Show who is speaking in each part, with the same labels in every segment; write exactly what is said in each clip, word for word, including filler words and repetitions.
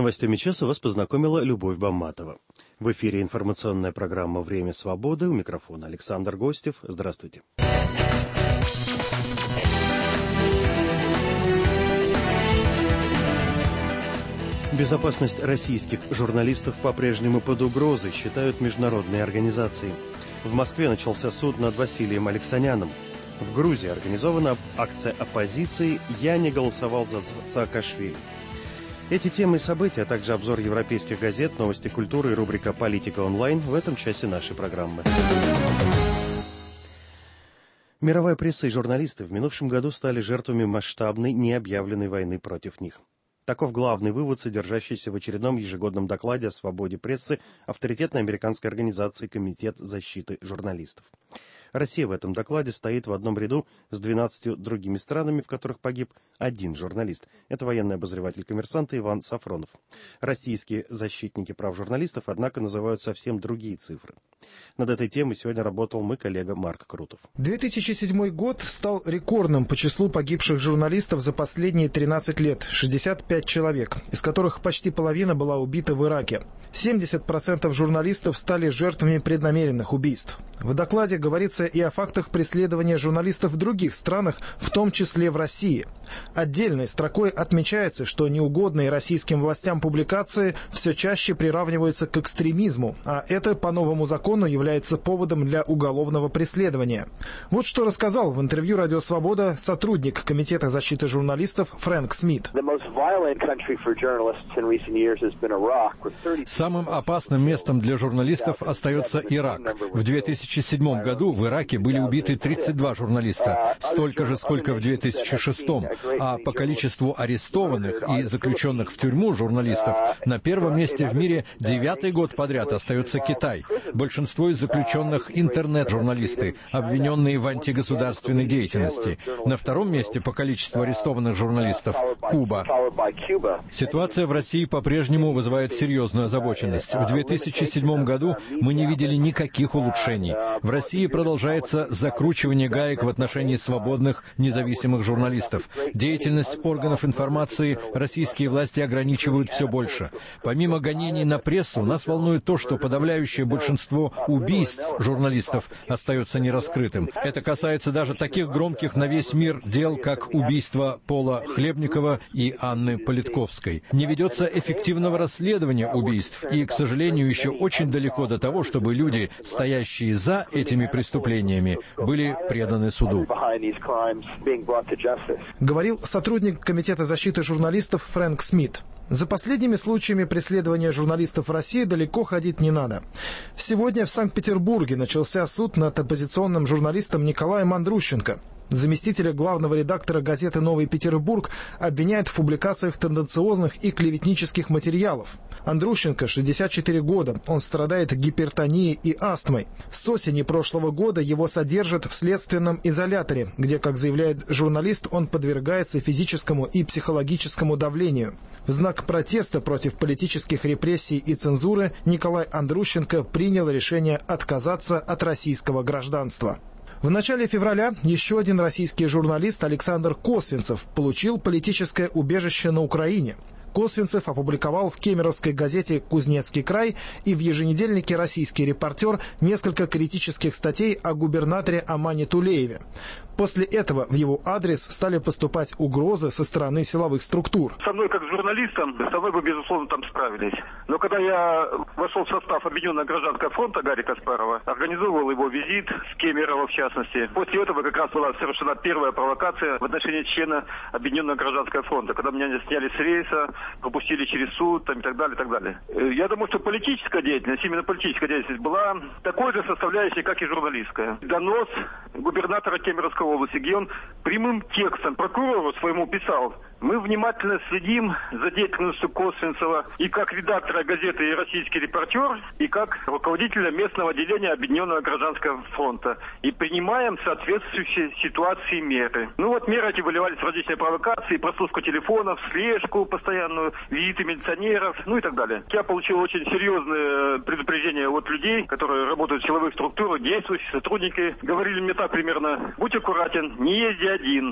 Speaker 1: новостями часа вас познакомила Любовь Бамматова. В эфире информационная программа «Время свободы». У микрофона Александр Гостев. Здравствуйте. Безопасность российских журналистов по-прежнему под угрозой, считают международные организации. В Москве начался суд над Василием Алексаняном. В Грузии организована акция оппозиции «Я не голосовал за Саакашвили». Эти темы и события, а также обзор европейских газет, новости культуры и рубрика «Политика онлайн» в этом часе нашей программы. Мировая пресса и журналисты в минувшем году стали жертвами масштабной, необъявленной войны против них. Таков главный вывод, содержащийся в очередном ежегодном докладе о свободе прессы авторитетной американской организации Комитет защиты журналистов. Россия в этом докладе стоит в одном ряду с двенадцатью другими странами, в которых погиб один журналист. Это военный обозреватель «Коммерсанта» Иван Сафронов. Российские защитники прав журналистов, однако, называют совсем другие цифры. Над этой темой сегодня работал мой коллега Марк Крутов.
Speaker 2: две тысячи седьмой год стал рекордным по числу погибших журналистов за последние тринадцать лет – шестьдесят пять человек, из которых почти половина была убита в Ираке. семьдесят процентов журналистов стали жертвами преднамеренных убийств. В докладе говорится и о фактах преследования журналистов в других странах, в том числе в России. Отдельной строкой отмечается, что неугодные российским властям публикации все чаще приравниваются к экстремизму, а это по новому закону является поводом для уголовного преследования. Вот что рассказал в интервью «Радио Свобода» сотрудник Комитета защиты журналистов Фрэнк Смит.
Speaker 3: Самым опасным местом для журналистов остается Ирак. В две тысячи седьмом году в Ираке были убиты тридцать два журналиста, столько же, сколько в две тысячи шестом, а по количеству арестованных и заключенных в тюрьму журналистов на первом месте в мире девятый год подряд остается Китай. Большинство из заключенных — интернет-журналисты, обвиненные в антигосударственной деятельности. На втором месте по количеству арестованных журналистов — Куба. Ситуация в России по-прежнему вызывает серьезную озабоченность. В две тысячи седьмом году мы не видели никаких улучшений. В России продолжается закручивание гаек в отношении свободных, независимых журналистов. Деятельность органов информации российские власти ограничивают все больше. Помимо гонений на прессу, нас волнует то, что подавляющее большинство убийств журналистов остается нераскрытым. Это касается даже таких громких на весь мир дел, как убийство Пола Хлебникова и Анны Политковской. Не ведется эффективного расследования убийств, и, к сожалению, еще очень далеко до того, чтобы люди, стоящие за этими преступлениями, были преданы суду.
Speaker 2: Говорил сотрудник Комитета защиты журналистов Фрэнк Смит. За последними случаями преследования журналистов в России далеко ходить не надо. Сегодня в Санкт-Петербурге начался суд над оппозиционным журналистом Николаем Андрущенко. Заместителя главного редактора газеты «Новый Петербург» обвиняют в публикациях тенденциозных и клеветнических материалов. Андрущенко, шестьдесят четыре года, он страдает гипертонией и астмой. С осени прошлого года его содержат в следственном изоляторе, где, как заявляет журналист, он подвергается физическому и психологическому давлению. В знак протеста против политических репрессий и цензуры Николай Андрущенко принял решение отказаться от российского гражданства. В начале февраля еще один российский журналист Александр Косвинцев получил политическое убежище на Украине. Косвинцев опубликовал в кемеровской газете «Кузнецкий край» и в еженедельнике «Российский репортер» несколько критических статей о губернаторе Амане Тулееве. После этого в его адрес стали поступать угрозы со стороны силовых структур.
Speaker 4: Со мной как с журналистом, со мной бы, безусловно, там справились. Но когда я вошел в состав Объединенного гражданского фронта Гарри Каспарова, организовывал его визит с Кемерово, в частности. После этого как раз была совершена первая провокация в отношении члена Объединенного гражданского фронта, когда меня сняли с рейса, пропустили через суд там, и так далее, и так далее. Я думаю, что политическая деятельность, именно политическая деятельность была такой же составляющей, как и журналистская. Донос губернатора Кемеровского области, где он прямым текстом прокурору своему писал: мы внимательно следим за деятельностью Косвинцева и как редактора газеты «Российский репортер», и как руководителя местного отделения Объединенного гражданского фронта, и принимаем соответствующие ситуации меры. Ну вот меры эти выливались в различные провокации, прослушку телефонов, слежку постоянную, визиты милиционеров, ну и так далее. Я получил очень серьезные предупреждения от людей, которые работают в силовых структурах, действующие сотрудники. Говорили мне так примерно: будь аккуратен, не езди один,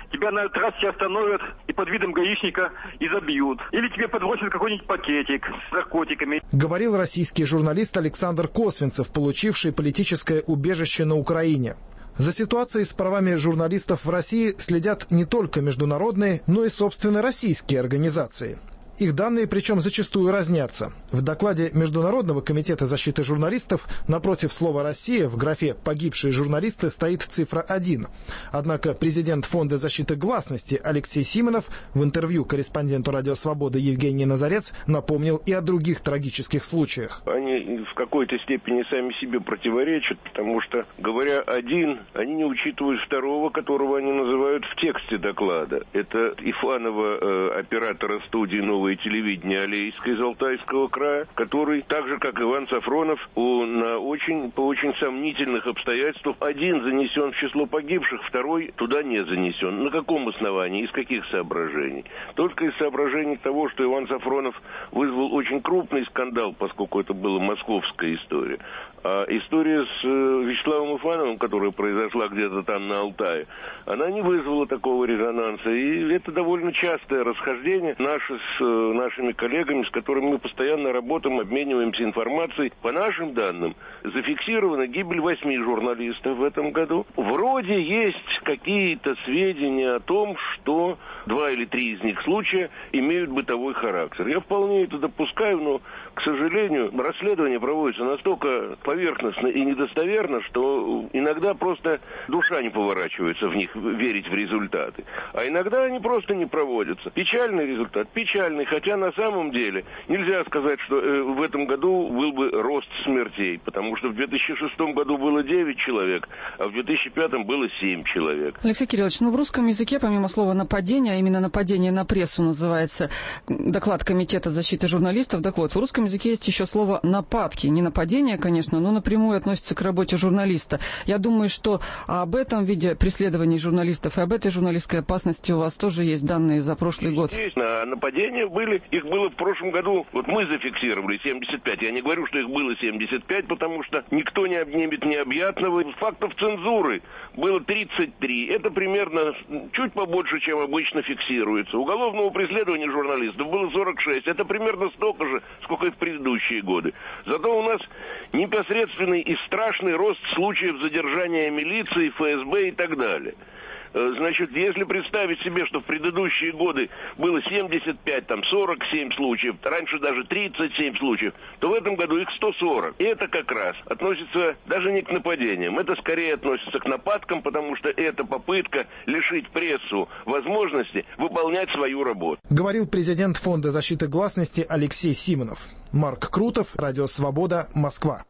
Speaker 4: тебя на трассе остановят и под видом гаишника и забьют. Или тебе подбросят какой-нибудь пакетик с наркотиками.
Speaker 2: Говорил российский журналист Александр Косвинцев, получивший политическое убежище на Украине. За ситуацией с правами журналистов в России следят не только международные, но и, собственно, российские организации. Их данные, причем, зачастую разнятся. В докладе Международного комитета защиты журналистов напротив слова «Россия» в графе «Погибшие журналисты» стоит цифра один. Однако президент Фонда защиты гласности Алексей Симонов в интервью корреспонденту «Радио Свобода» Евгений Назарец напомнил и о других трагических случаях.
Speaker 5: Они в какой-то степени сами себе противоречат, потому что, говоря один, они не учитывают второго, которого они называют в тексте доклада. Это Ифанова, э, оператора студии «Новое телевидение» Алейска из Алтайского края, который, так же как Иван Сафронов, у, на очень, по очень сомнительных обстоятельствах, один занесен в число погибших, второй туда не занесен. На каком основании, из каких соображений? Только из соображений того, что Иван Сафронов вызвал очень крупный скандал, поскольку это была московская история. А история с Вячеславом Ифановым, которая произошла где-то там на Алтае, она не вызвала такого резонанса. И это довольно частое расхождение наше с нашими коллегами, с которыми мы постоянно работаем, обмениваемся информацией. По нашим данным, зафиксирована гибель восьми журналистов в этом году. Вроде есть какие-то сведения о том, что два или три из них случая имеют бытовой характер. Я вполне это допускаю, но, к сожалению, расследование проводится настолько поверхностно и недостоверно, что иногда просто душа не поворачивается в них верить в результаты. А иногда они просто не проводятся. Печальный результат, печальный, хотя на самом деле нельзя сказать, что э, в этом году был бы рост смертей, потому что в две тысячи шестом году было девять человек, а в две тысячи пятом было семь человек.
Speaker 6: Алексей Кириллович, ну в русском языке, помимо слова «нападение», а именно «нападение на прессу» называется доклад Комитета защиты журналистов, так вот, в русском языке есть еще слово «нападки». Не нападение, конечно, но напрямую относится к работе журналиста. Я думаю, что об этом виде преследований журналистов и об этой журналистской опасности у вас тоже есть данные за прошлый год.
Speaker 5: Естественно, нападения были, их было в прошлом году, вот мы зафиксировали семьдесят пять. Я не говорю, что их было семьдесят пять, потому что никто не обнимет необъятного. Фактов цензуры было тридцать три. Это примерно чуть побольше, чем обычно фиксируется. Уголовного преследования журналистов было сорок шесть. Это примерно столько же, сколько и в предыдущие годы. Зато у нас непосредственный и страшный рост случаев задержания милиции, эф эс бэ и так далее. Значит, если представить себе, что в предыдущие годы было семьдесят пять, там сорок семь случаев, раньше даже тридцать семь случаев, то в этом году их сто сорок. И это как раз относится даже не к нападениям, это скорее относится к нападкам, потому что это попытка лишить прессу возможности выполнять свою работу.
Speaker 2: Говорил президент Фонда защиты гласности Алексей Симонов. Марк Крутов, Радио Свобода, Москва.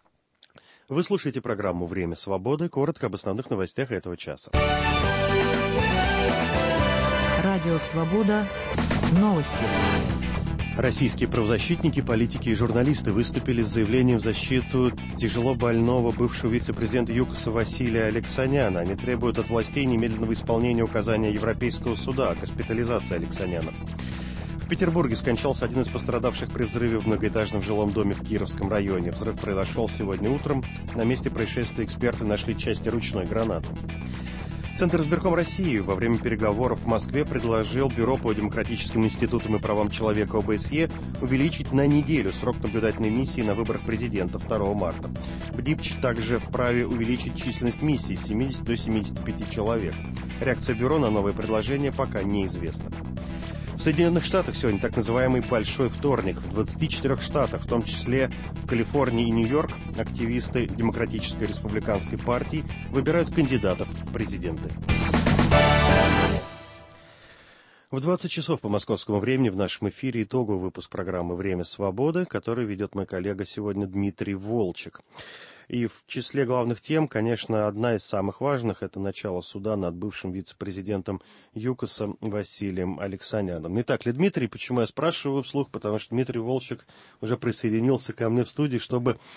Speaker 1: Вы слушаете программу «Время свободы». Коротко об основных новостях этого часа.
Speaker 7: Радио Свобода. Новости.
Speaker 1: Российские правозащитники, политики и журналисты выступили с заявлением в защиту тяжело больного бывшего вице-президента ЮКОСа Василия Алексаняна. Они требуют от властей немедленного исполнения указания Европейского суда о госпитализации Алексаняна. В Петербурге скончался один из пострадавших при взрыве в многоэтажном жилом доме в Кировском районе. Взрыв произошел сегодня утром. На месте происшествия эксперты нашли части ручной гранаты. Центр избирком России во время переговоров в Москве предложил Бюро по демократическим институтам и правам человека о бэ эс е увеличить на неделю срок наблюдательной миссии на выборах президента второго марта. БДИПЧ также вправе увеличить численность миссии с семидесяти до семидесяти пяти человек. Реакция бюро на новое предложение пока неизвестна. В Соединенных Штатах сегодня так называемый «Большой вторник». В двадцати четырёх штатах, в том числе в Калифорнии и Нью-Йорк, активисты Демократической республиканской партии выбирают кандидатов в президенты. В двадцать часов по московскому времени в нашем эфире итоговый выпуск программы «Время свободы», который ведет мой коллега сегодня Дмитрий Волчек. И в числе главных тем, конечно, одна из самых важных – это начало суда над бывшим вице-президентом ЮКОСа Василием Алексаняном. Не так ли, Дмитрий? Почему я спрашиваю вслух? Потому что Дмитрий Волчек уже присоединился ко мне в студии, чтобы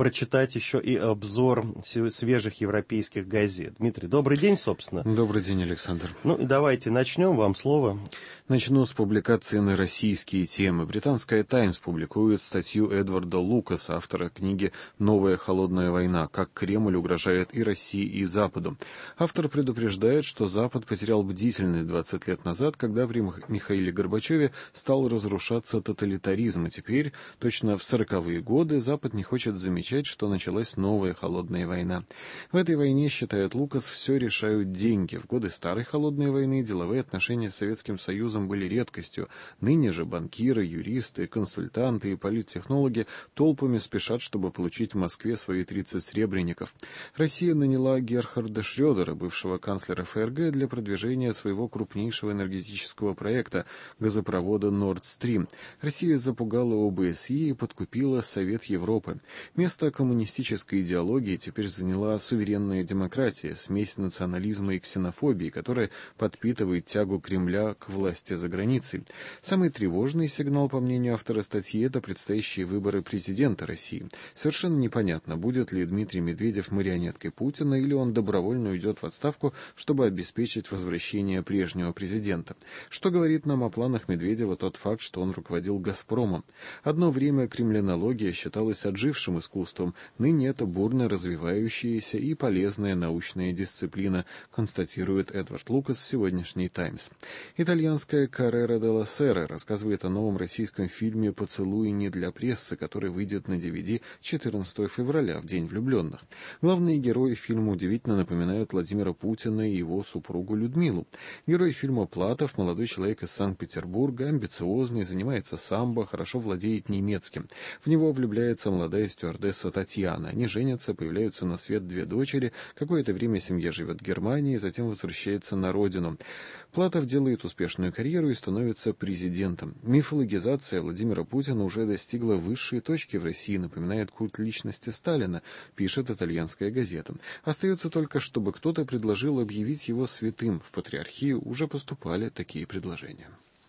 Speaker 1: прочитать еще и обзор свежих европейских газет. Дмитрий, добрый день, собственно.
Speaker 8: Добрый день, Александр.
Speaker 1: Ну, давайте начнем, вам слово.
Speaker 8: Начну с публикации на российские темы. Британская «Таймс» публикует статью Эдварда Лукаса, автора книги «Новая холодная война. Как Кремль угрожает и России, и Западу». Автор предупреждает, что Запад потерял бдительность двадцать лет назад, когда при Михаиле Горбачеве стал разрушаться тоталитаризм, и теперь, точно в сороковые годы, Запад не хочет замечать, что началась новая холодная война. В этой войне, считает Лукас, все решают деньги. В годы старой холодной войны деловые отношения с Советским Союзом были редкостью. Ныне же банкиры, юристы, консультанты и политтехнологи толпами спешат, чтобы получить в Москве свои тридцать сребреников. Россия наняла Герхарда Шрёдера, бывшего канцлера ФРГ, для продвижения своего крупнейшего энергетического проекта – газопровода Nord Stream. Россия запугала ОБСЕ и подкупила Совет Европы. Место коммунистической идеологии теперь заняла суверенная демократия, смесь национализма и ксенофобии, которая подпитывает тягу Кремля к власти за границей. Самый тревожный сигнал, по мнению автора статьи, это предстоящие выборы президента России. Совершенно непонятно, будет ли Дмитрий Медведев марионеткой Путина или он добровольно уйдет в отставку, чтобы обеспечить возвращение прежнего президента. Что говорит нам о планах Медведева тот факт, что он руководил «Газпромом». Одно время кремлянология считалась отжившим искусством, ныне это бурно развивающаяся и полезная научная дисциплина, констатирует Эдвард Лукас в сегодняшний «Таймс». Итальянская «Каррера делла Сера» рассказывает о новом российском фильме «Поцелуи не для прессы», который выйдет на ди ви ди четырнадцатого февраля, в День влюбленных. Главные герои фильма удивительно напоминают Владимира Путина и его супругу Людмилу. Герой фильма Платов, молодой человек из Санкт-Петербурга, амбициозный, занимается самбо, хорошо владеет немецким. В него влюбляется молодая стюардесса Татьяна. Они женятся, появляются на свет две дочери, какое-то время семья живет в Германии, затем возвращается на родину. Платов делает успешную карьеру и становится президентом. Мифологизация Владимира Путина уже достигла высшей точки в России, напоминает культ личности Сталина, пишет итальянская газета. Остается только, чтобы кто-то предложил объявить его святым. В патриархии уже поступали такие предложения.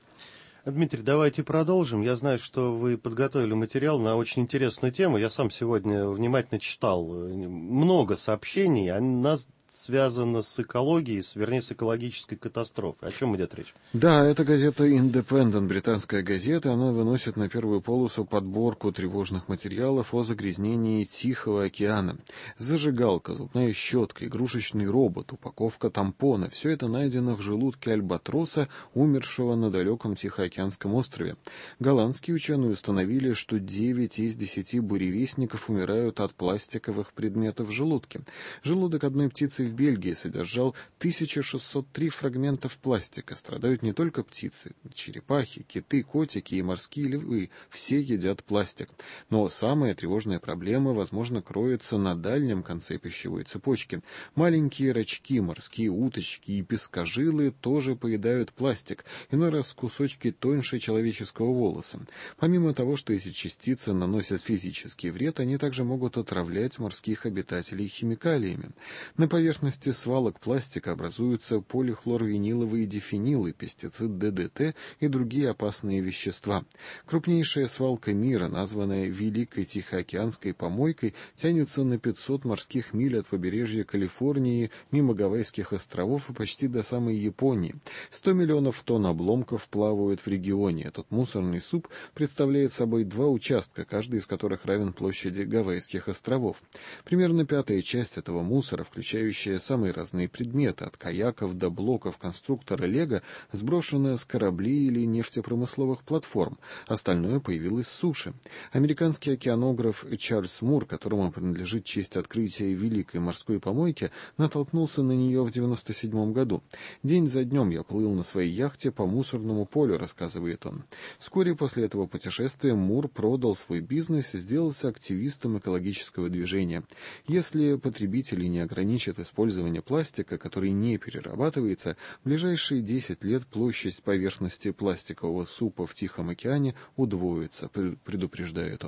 Speaker 1: Дмитрий, давайте продолжим. Я знаю, что вы подготовили материал на очень интересную тему. Я сам сегодня внимательно читал много сообщений. Она связано с экологией, вернее, с экологической катастрофой. О чем идет речь?
Speaker 8: Да, это газета «Индепендент», британская газета. Она выносит на первую полосу подборку тревожных материалов о загрязнении Тихого океана. Зажигалка, зубная щетка, игрушечный робот, упаковка тампона – все это найдено в желудке альбатроса, умершего на далеком Тихоокеанском острове. Голландские ученые установили, что девять из десяти буревестников умирают от пластиковых предметов в желудке. Желудок одной птицы в Бельгии содержал тысяча шестьсот три фрагментов пластика. Страдают не только птицы, черепахи, киты, котики и морские львы. Все едят пластик. Но самая тревожная проблема, возможно, кроется на дальнем конце пищевой цепочки. Маленькие рачки, морские уточки и пескожилы тоже поедают пластик, иной раз кусочки тоньше человеческого волоса. Помимо того, что эти частицы наносят физический вред, они также могут отравлять морских обитателей химикалиями. На поверхности свалок пластика образуются полихлорвиниловые дифенилы, пестицид ди ди ти и другие опасные вещества. Крупнейшая свалка мира, названная Великой Тихоокеанской помойкой, тянется на пятьсот морских миль от побережья Калифорнии, мимо Гавайских островов и почти до самой Японии. сто миллионов тонн обломков плавают в регионе. Этот мусорный суп представляет собой два участка, каждый из которых равен площади Гавайских островов. Примерно пятая часть этого мусора, включающая самые разные предметы, от каяков до блоков конструктора Лего, сброшена с кораблей или нефтепромысловых платформ. Остальное появилось с суши. Американский океанограф Чарльз Мур, которому принадлежит честь открытия Великой морской помойки, натолкнулся на нее в девяносто седьмом году. «День за днем я плыл на своей яхте по мусорному полю», — рассказывает он. Вскоре после этого путешествия Мур продал свой бизнес и сделался активистом экологического движения. Если потребители не ограничат использование пластика, который не перерабатывается, в ближайшие десять лет площадь поверхности пластикового супа в Тихом океане удвоится, предупреждает он.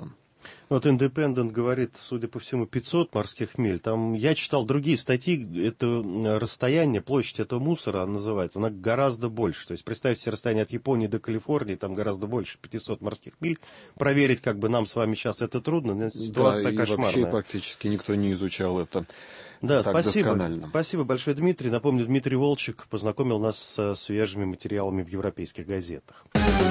Speaker 1: Вот Independent говорит, судя по всему, пятьсот морских миль. Там я читал другие статьи, это расстояние, площадь этого мусора называется, она гораздо больше. То есть представьте себе расстояние от Японии до Калифорнии, там гораздо больше, пятьсот морских миль. Проверить, как бы нам с вами сейчас это трудно, но ситуация
Speaker 8: да, и
Speaker 1: кошмарная.
Speaker 8: Вообще практически никто не изучал это.
Speaker 1: Да,
Speaker 8: так
Speaker 1: спасибо.
Speaker 8: досконально.
Speaker 1: Спасибо большое, Дмитрий. Напомню, Дмитрий Волчек познакомил нас с свежими материалами в европейских газетах.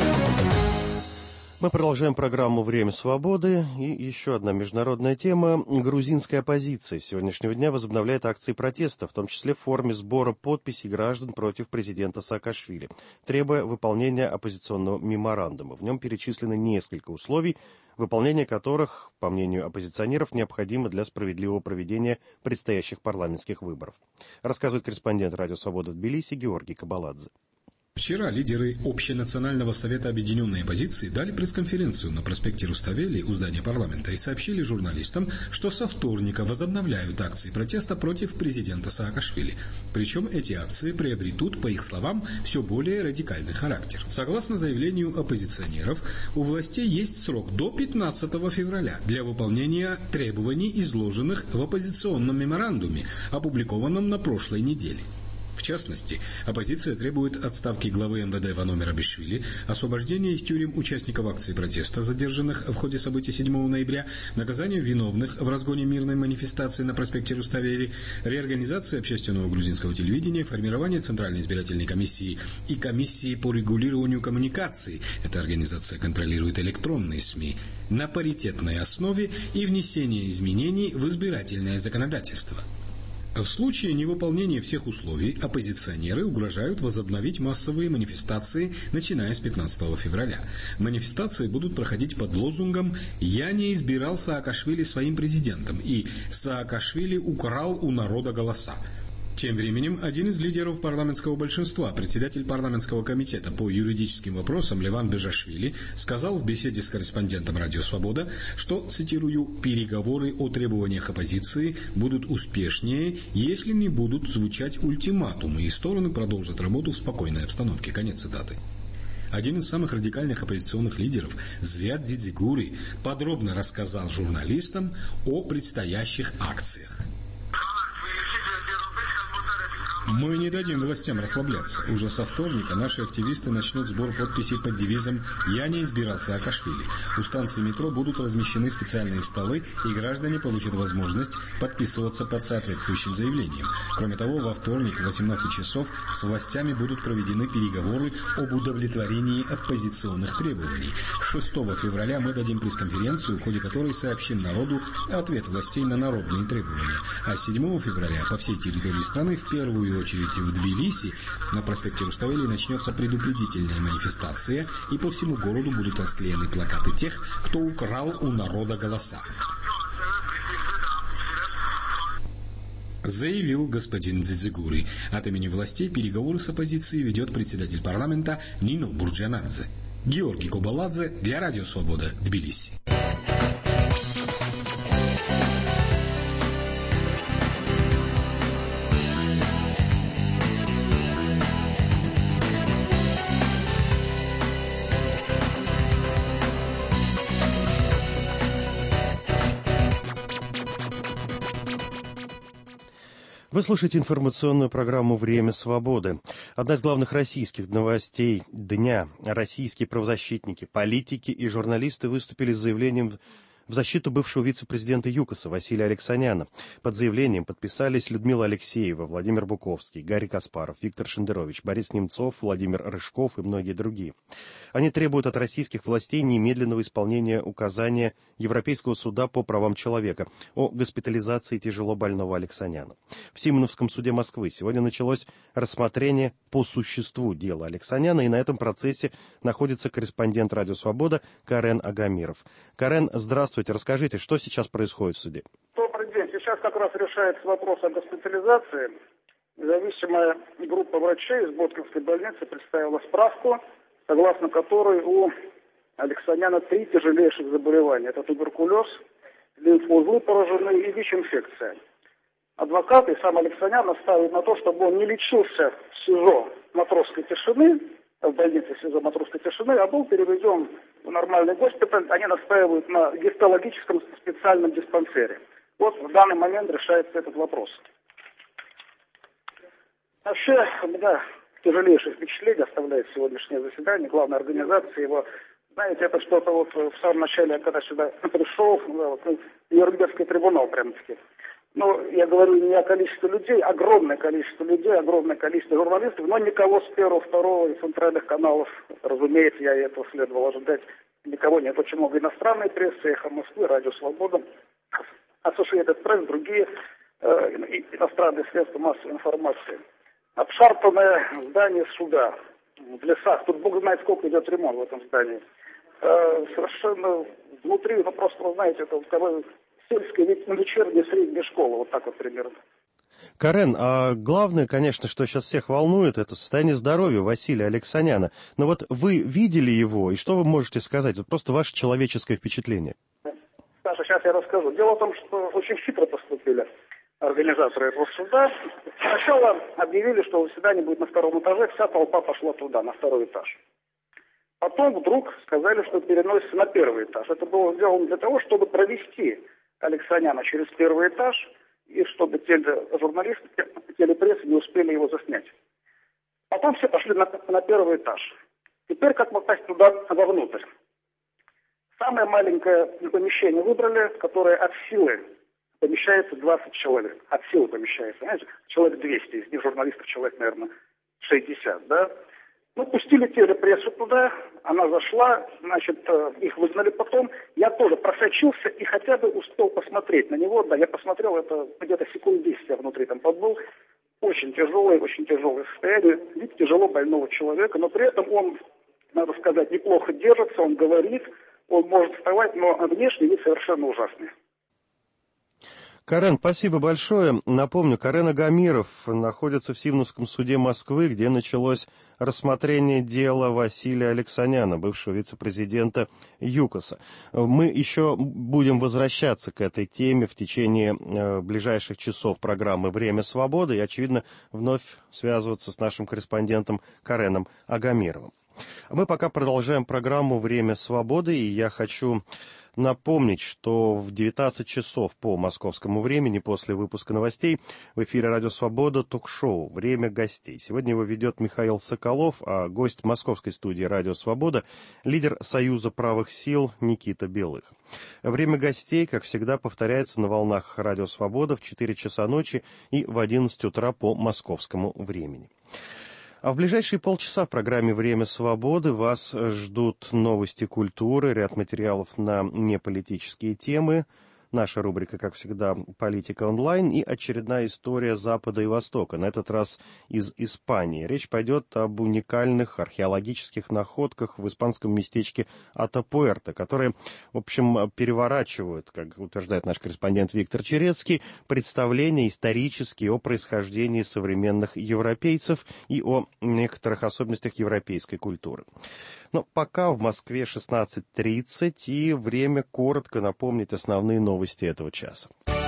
Speaker 1: Мы продолжаем программу «Время свободы». И еще одна международная тема. Грузинская оппозиция с сегодняшнего дня возобновляет акции протеста, в том числе в форме сбора подписей граждан против президента Саакашвили, требуя выполнения оппозиционного меморандума. В нем перечислены несколько условий, выполнение которых, по мнению оппозиционеров, необходимо для справедливого проведения предстоящих парламентских выборов. Рассказывает корреспондент «Радио Свобода» в Тбилиси Георгий Кабаладзе.
Speaker 9: Вчера лидеры Общенационального совета объединенной оппозиции дали пресс-конференцию на проспекте Руставели у здания парламента и сообщили журналистам, что со вторника возобновляют акции протеста против президента Саакашвили. Причем эти акции приобретут, по их словам, все более радикальный характер. Согласно заявлению оппозиционеров, у властей есть срок до пятнадцатого февраля для выполнения требований, изложенных в оппозиционном меморандуме, опубликованном на прошлой неделе. В частности, оппозиция требует отставки главы эм вэ дэ Вано Мерабишвили, освобождения из тюрем участников акции протеста, задержанных в ходе событий седьмого ноября, наказания виновных в разгоне мирной манифестации на проспекте Руставели, реорганизации общественного грузинского телевидения, формирования Центральной избирательной комиссии и комиссии по регулированию коммуникаций, эта организация контролирует электронные СМИ, на паритетной основе и внесение изменений в избирательное законодательство. В случае невыполнения всех условий оппозиционеры угрожают возобновить массовые манифестации, начиная с пятнадцатого февраля. Манифестации будут проходить под лозунгом «Я не избирал Саакашвили своим президентом» и «Саакашвили украл у народа голоса». Тем временем, один из лидеров парламентского большинства, председатель парламентского комитета по юридическим вопросам Леван Бежашвили, сказал в беседе с корреспондентом «Радио Свобода», что, цитирую, «переговоры о требованиях оппозиции будут успешнее, если не будут звучать ультиматумы, и стороны продолжат работу в спокойной обстановке». Конец цитаты. Один из самых радикальных оппозиционных лидеров, Звиат Дзидзигури, подробно рассказал журналистам о предстоящих акциях. Мы не дадим властям расслабляться. Уже со вторника наши активисты начнут сбор подписей под девизом «Я не избирал Саакашвили». У станции метро будут размещены специальные столы, и граждане получат возможность подписываться под соответствующим заявлением. Кроме того, во вторник в восемнадцать часов с властями будут проведены переговоры об удовлетворении оппозиционных требований. шестого февраля мы дадим пресс-конференцию, в ходе которой сообщим народу ответ властей на народные требования. А седьмого февраля по всей территории страны, в первую очередь в Тбилиси, на проспекте Руставели начнется предупредительная манифестация, и по всему городу будут расклеены плакаты тех, кто украл у народа голоса. Заявил господин Дзидзигури. От имени властей переговоры с оппозицией ведет председатель парламента Нино Бурджанадзе. Георгий Кабаладзе для Радио Свобода, Тбилиси.
Speaker 1: Вы слушаете информационную программу «Время свободы». Одна из главных российских новостей дня. Российские правозащитники, политики и журналисты выступили с заявлением в защиту бывшего вице-президента ЮКОСа Василия Алексаняна. Под заявлением подписались Людмила Алексеева, Владимир Буковский, Гарри Каспаров, Виктор Шендерович, Борис Немцов, Владимир Рыжков и многие другие. Они требуют от российских властей немедленного исполнения указания Европейского суда по правам человека о госпитализации тяжело больного Алексаняна. В Симоновском суде Москвы сегодня началось рассмотрение по существу дела Алексаняна, и на этом процессе находится корреспондент «Радио Свобода» Карен Агамиров. Карен, здравствуйте. Расскажите, что сейчас происходит в суде?
Speaker 10: Добрый день. Сейчас как раз решается вопрос о госпитализации. Независимая группа врачей из Боткинской больницы представила справку, согласно которой у Алексаняна три тяжелейших заболевания. Это туберкулез, лимфоузлы поражены и ВИЧ-инфекция. Адвокаты и сам Алексанян настаивают на то, чтобы он не лечился в СИЗО Матросской тишины, в больнице СИЗО Матросской тишины, а был переведен в нормальный госпиталь. Они настаивают на гистологическом специальном диспансере. Вот в данный момент решается этот вопрос. Вообще, у меня тяжелейшее впечатление оставляет сегодняшнее заседание главной организации его. Знаете, это что-то вот в самом начале, когда сюда пришел, да, вот, Нюрнбергский трибунал прямо-таки. Ну, я говорю не о количестве людей, огромное количество людей, огромное количество журналистов, но никого с первого, второго и центральных каналов, разумеется, я этого следовало ожидать, никого нет. Очень много иностранной прессы, Эхо Москвы, Радио Свобода, Associated Press, другие э, иностранные средства массовой информации. Обшарпанное здание суда в лесах. Тут бог знает, сколько идет ремонт в этом здании. Э, совершенно внутри, ну просто, вы знаете, это вот, сельская вечерняя средняя школа, вот так вот примерно.
Speaker 1: Карен, а главное, конечно, что сейчас всех волнует, это состояние здоровья Василия Алексаняна. Но вот вы видели его, и что вы можете сказать? Вот просто ваше человеческое впечатление.
Speaker 10: Саша, сейчас я расскажу. Дело в том, что очень хитро поступили организаторы этого суда. Сначала объявили, что заседание будет на втором этаже, вся толпа пошла туда, на второй этаж. Потом вдруг сказали, что переносится на первый этаж. Это было сделано для того, чтобы провести Алексаняна через первый этаж, и чтобы тележурналисты, телепресса не успели его заснять. Потом все пошли на, на первый этаж. Теперь как попасть туда вовнутрь? Самое маленькое помещение выбрали, которое от силы помещается двадцать человек. От силы помещается. Знаете, человек двести, из них журналистов человек, наверное, шестьдесят, да? Мы пустили телепрессу туда, она зашла, значит, их выгнали потом. Я тоже просочился и хотя бы успел посмотреть на него. Да, я посмотрел, это где-то секунд десять я внутри там побыл. Очень тяжелое, очень тяжелое состояние. Вид тяжело больного человека, но при этом он, надо сказать, неплохо держится, он говорит, он может вставать, но внешний вид совершенно ужасный.
Speaker 1: Карен, спасибо большое. Напомню, Карен Агамиров находится в Сивновском суде Москвы, где началось рассмотрение дела Василия Алексаняна, бывшего вице-президента ЮКОСа. Мы еще будем возвращаться к этой теме в течение э, ближайших часов программы «Время свободы» и, очевидно, вновь связываться с нашим корреспондентом Кареном Агамировым. А мы пока продолжаем программу «Время свободы», и я хочу напомнить, что в девятнадцать часов по московскому времени после выпуска новостей в эфире «Радио Свобода» ток-шоу «Время гостей». Сегодня его ведет Михаил Соколов, а гость московской студии «Радио Свобода» — лидер Союза правых сил Никита Белых. «Время гостей», как всегда, повторяется на волнах «Радио Свобода» в четыре часа ночи и в одиннадцать утра по московскому времени. А в ближайшие полчаса в программе «Время свободы» вас ждут новости культуры, ряд материалов на неполитические темы, наша рубрика, как всегда, «Политика онлайн» и очередная история Запада и Востока, на этот раз из Испании. Речь пойдет об уникальных археологических находках в испанском местечке Атапуэрто, которые, в общем, переворачивают, как утверждает наш корреспондент Виктор Черецкий, представления исторические о происхождении современных европейцев и о некоторых особенностях европейской культуры. Но пока в Москве шестнадцать тридцать, и время коротко напомнить основные новости этого часа.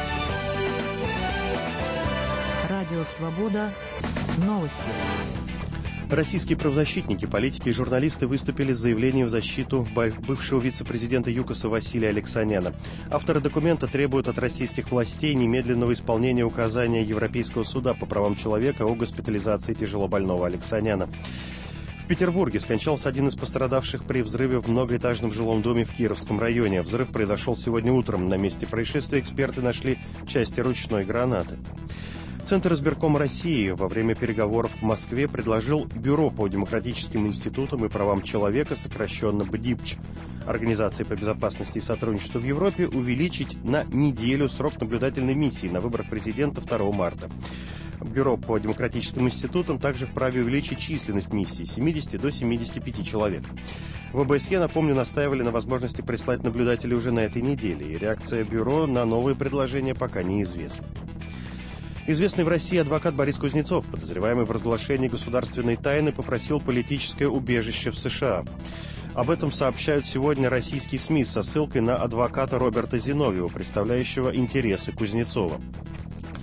Speaker 7: Радио «Свобода». Новости.
Speaker 1: Российские правозащитники, политики и журналисты выступили с заявлением в защиту бывшего вице-президента ЮКОСа Василия Алексаняна. Авторы документа требуют от российских властей немедленного исполнения указания Европейского суда по правам человека о госпитализации тяжелобольного Алексаняна. В Петербурге скончался один из пострадавших при взрыве в многоэтажном жилом доме в Кировском районе. Взрыв произошел сегодня утром. На месте происшествия эксперты нашли части ручной гранаты. Центр избиркома России во время переговоров в Москве предложил Бюро по демократическим институтам и правам человека, сокращенно БДИПЧ, Организации по безопасности и сотрудничеству в Европе, увеличить на неделю срок наблюдательной миссии на выборах президента второго марта. Бюро по демократическим институтам также вправе увеличить численность миссии с семидесяти до семидесяти пяти человек. В ОБСЕ, напомню, настаивали на возможности прислать наблюдателей уже на этой неделе, и реакция бюро на новые предложения пока неизвестна. Известный в России адвокат Борис Кузнецов, подозреваемый в разглашении государственной тайны, попросил политическое убежище в США. Об этом сообщают сегодня российские СМИ со ссылкой на адвоката Роберта Зиновьева, представляющего интересы Кузнецова.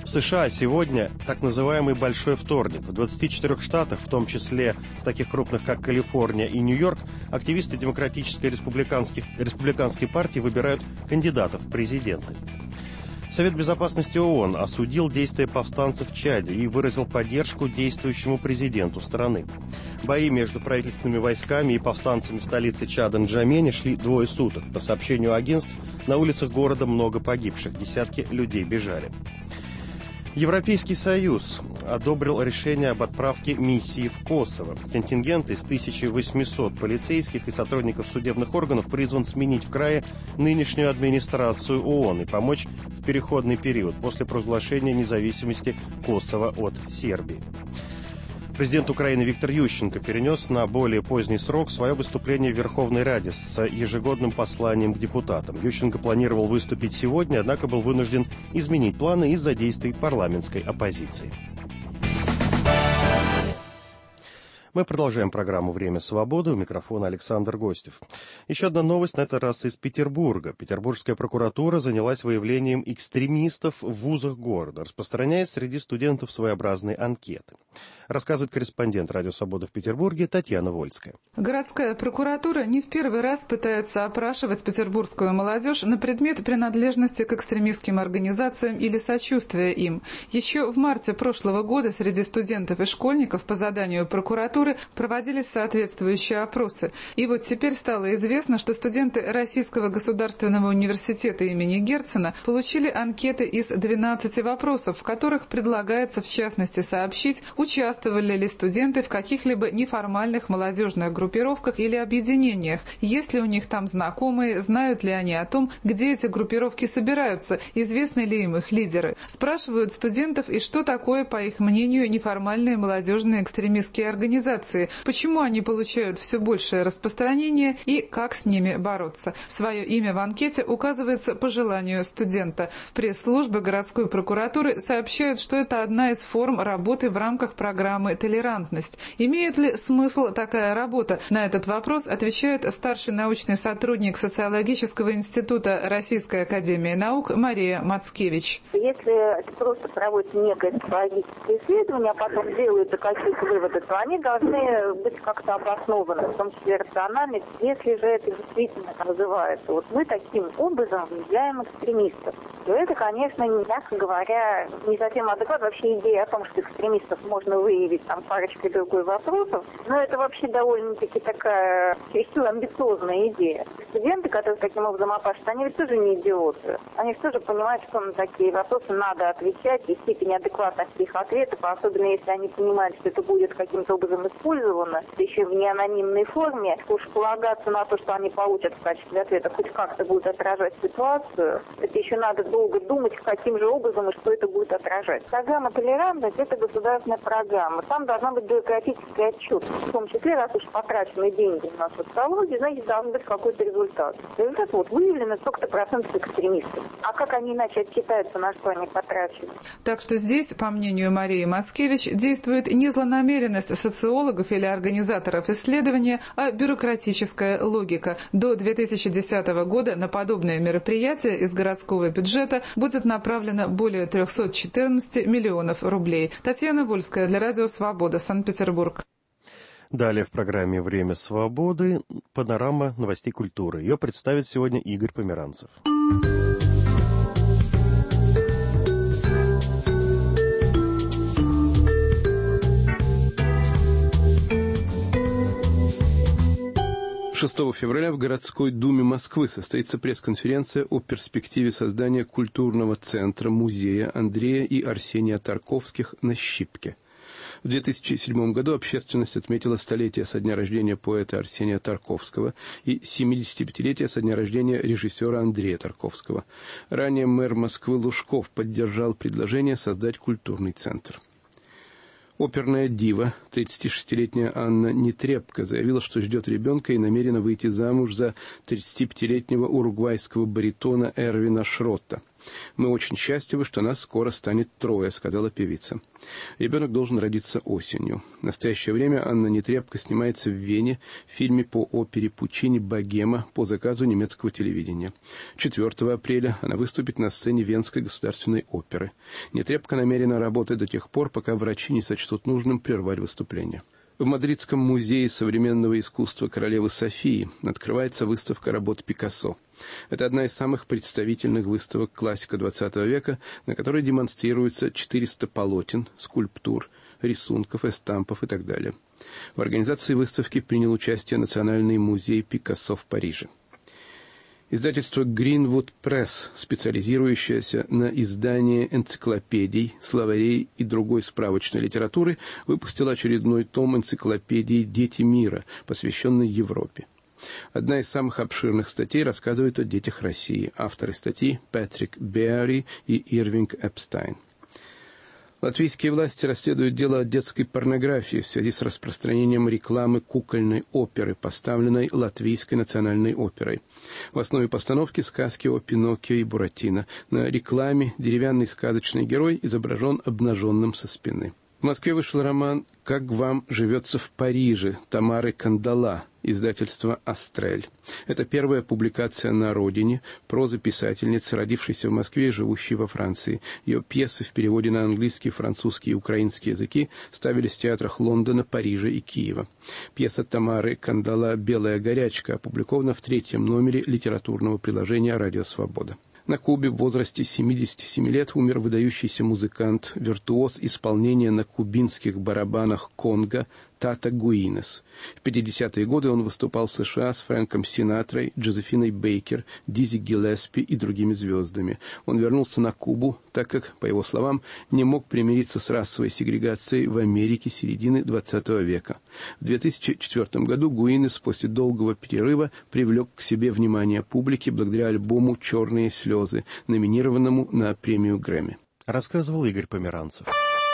Speaker 1: В США сегодня так называемый «большой вторник». В двадцати четырёх штатах, в том числе в таких крупных, как Калифорния и Нью-Йорк, активисты Демократической и республиканских, республиканской партии выбирают кандидатов в президенты. Совет безопасности ООН осудил действия повстанцев в Чаде и выразил поддержку действующему президенту страны. Бои между правительственными войсками и повстанцами в столице Чада Нджамене шли двое суток. По сообщению агентств, на улицах города много погибших, десятки людей бежали. Европейский Союз одобрил решение об отправке миссии в Косово. Контингент из тысячи восьмисот полицейских и сотрудников судебных органов призван сменить в крае нынешнюю администрацию ООН и помочь в переходный период после провозглашения независимости Косово от Сербии. Президент Украины Виктор Ющенко перенес на более поздний срок свое выступление в Верховной Раде с ежегодным посланием к депутатам. Ющенко планировал выступить сегодня, однако был вынужден изменить планы из-за действий парламентской оппозиции. Мы продолжаем программу «Время свободы». У микрофона Александр Гостев. Еще одна новость, на этот раз из Петербурга. Петербургская прокуратура занялась выявлением экстремистов в вузах города, распространяя среди студентов своеобразные анкеты. Рассказывает корреспондент «Радио Свобода» в Петербурге Татьяна Вольская.
Speaker 11: Городская прокуратура не в первый раз пытается опрашивать петербургскую молодежь на предмет принадлежности к экстремистским организациям или сочувствия им. Еще в марте прошлого года среди студентов и школьников по заданию прокуратуры проводились соответствующие опросы. И вот теперь стало известно, что студенты Российского государственного университета имени Герцена получили анкеты из двенадцати вопросов, в которых предлагается в частности сообщить, участвовали ли студенты в каких-либо неформальных молодежных группировках или объединениях, есть ли у них там знакомые, знают ли они о том, где эти группировки собираются, известны ли им их лидеры. Спрашивают студентов, и что такое, по их мнению, неформальные молодежные экстремистские организации, почему они получают все большее распространение и как с ними бороться. Свое имя в анкете указывается по желанию студента. В пресс-службе городской прокуратуры сообщают, что это одна из форм работы в рамках программы «Толерантность». Имеет ли смысл такая работа? На этот вопрос отвечает старший научный сотрудник социологического института Российской академии наук Мария Мацкевич.
Speaker 12: Если просто проводится некое социологическое исследование, а потом делаются какие-то выводы, то они должны быть как-то обоснованы, в том числе рациональны. Если же это действительно называется, вот мы таким образом выявляем экстремистов, то это, конечно, мягко говоря, не совсем адекватно. Вообще идея о том, что экстремистов можно выявить там парочкой другой вопросов, но это вообще довольно-таки такая чересчур амбициозная идея. Студенты, которые таким образом опрашивают, они ведь тоже не идиоты. Они же тоже понимают, что на такие вопросы надо отвечать, и степень адекватности их ответов, особенно если они понимают, что это будет каким-то образом использовано, еще в неанонимной форме, уж полагаться на то, что они получат в качестве ответа, хоть как-то будет отражать ситуацию, это еще надо долго думать, каким же образом и что это будет отражать. Программа «Толерантность» — это государственная программа. Там должна быть бюрократический отчет. В том числе, раз уж потрачены деньги на социологию, значит, должен быть какой-то результат. Результат вот выявлено столько-то процентов экстремистов. А как они иначе отчитаются, на что они потрачены?
Speaker 11: Так что здесь, по мнению Марии Мацкевич, действует не злонамеренность социологов или организаторов исследования, а бюрократическая логика. До две тысячи десятого года на подобные мероприятия из городского бюджета будет направлено более триста четырнадцать миллионов рублей. Татьяна Вольская для Радио Свобода, Санкт-Петербург.
Speaker 1: Далее в программе «Время свободы» панорама новостей культуры. Ее представит сегодня Игорь Померанцев.
Speaker 13: шестого февраля в городской думе Москвы состоится пресс-конференция о перспективе создания культурного центра музея Андрея и Арсения Тарковских на Щипке. В две тысячи седьмом году общественность отметила столетие со дня рождения поэта Арсения Тарковского и семидесятипятилетие со дня рождения режиссера Андрея Тарковского. Ранее мэр Москвы Лужков поддержал предложение создать культурный центр. Оперная дива, тридцатишестилетняя Анна Нетребко, заявила, что ждет ребенка и намерена выйти замуж за тридцатипятилетнего уругвайского баритона Эрвина Шротта. «Мы очень счастливы, что нас скоро станет трое», — сказала певица. Ребенок должен родиться осенью. В настоящее время Анна Нетребко снимается в Вене в фильме по опере Пуччини «Богема» по заказу немецкого телевидения. четвёртого апреля она выступит на сцене Венской государственной оперы. Нетребко намерена работать до тех пор, пока врачи не сочтут нужным прервать выступление. В Мадридском музее современного искусства королевы Софии открывается выставка работ Пикассо. Это одна из самых представительных выставок классика двадцатого века, на которой демонстрируется четыреста полотен, скульптур, рисунков, эстампов и так далее. В организации выставки принял участие Национальный музей Пикассо в Париже. Издательство Greenwood Press, специализирующееся на издании энциклопедий, словарей и другой справочной литературы, выпустило очередной том энциклопедии «Дети мира», посвященной Европе. Одна из самых обширных статей рассказывает о детях России. Авторы статьи Патрик Беари и Ирвинг Эпстайн. Латвийские власти расследуют дело о детской порнографии в связи с распространением рекламы кукольной оперы, поставленной Латвийской национальной оперой. В основе постановки сказки о Пиноккио и Буратино. На рекламе деревянный сказочный герой изображен обнаженным со спины. В Москве вышел роман «Как вам живется в Париже» Тамары Кандала, издательство «Астрель». Это первая публикация на родине прозы писательницы, родившейся в Москве и живущей во Франции. Ее пьесы в переводе на английский, французский и украинский языки ставились в театрах Лондона, Парижа и Киева. Пьеса Тамары Кандала «Белая горячка» опубликована в третьем номере литературного приложения «Радио Свобода». На Кубе в возрасте семидесяти семи лет умер выдающийся музыкант, виртуоз исполнения на кубинских барабанах конго Тата Гуинес. В пятидесятые годы он выступал в США с Фрэнком Синатрой, Джозефиной Бейкер, Дизи Гиллеспи и другими звездами. Он вернулся на Кубу, так как, по его словам, не мог примириться с расовой сегрегацией в Америке середины двадцатого века. В две тысячи четвёртом году Гуинес после долгого перерыва привлек к себе внимание публики благодаря альбому «Черные слезы», номинированному на премию Грэмми.
Speaker 1: Рассказывал Игорь Померанцев.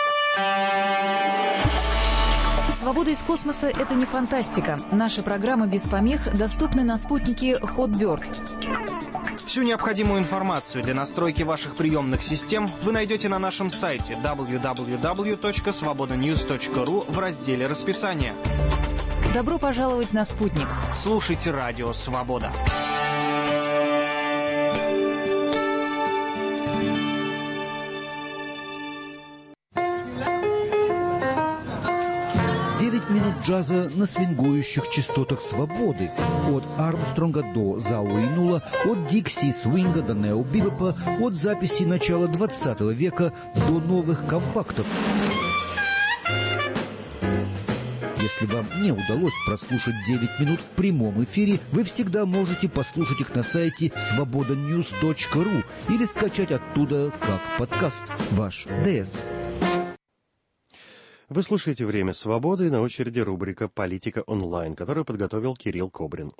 Speaker 7: «Свобода из космоса» — это не фантастика. Наши программы без помех доступны на спутнике Hotbird.
Speaker 14: Всю необходимую информацию для настройки ваших приемных систем вы найдете на нашем сайте дабл ю дабл ю дабл ю точка свобода ньюс точка ру в разделе «Расписание».
Speaker 7: Добро пожаловать на спутник.
Speaker 14: Слушайте радио «Свобода».
Speaker 15: Минут джаза на свингующих частотах свободы. От Армстронга до Зауа и Нула, от Дикси-свинга до нео-бибопа, от записей начала двадцатого века до новых компактов. Если вам не удалось прослушать девять минут в прямом эфире, вы всегда можете послушать их на сайте свобода ньюс точка ру или скачать оттуда как подкаст. Ваш ДС.
Speaker 1: Вы слушаете «Время свободы», и на очереди рубрика «Политика онлайн», которую подготовил Кирилл Кобрин.